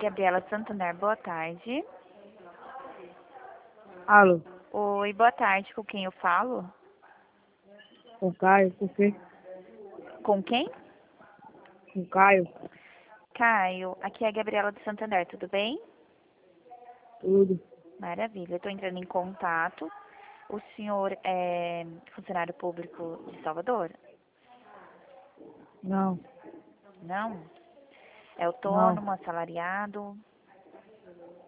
Gabriela Santander, boa tarde. Alô, Oi, boa tarde, com quem eu falo? com Caio, por quê? Com quem? Com Caio, Caio, aqui é a Gabriela de Santander, tudo bem? tudo. Maravilha, eu estou entrando em contato. O senhor é funcionário público de Salvador? Não, Não? É não, autônomo, assalariado?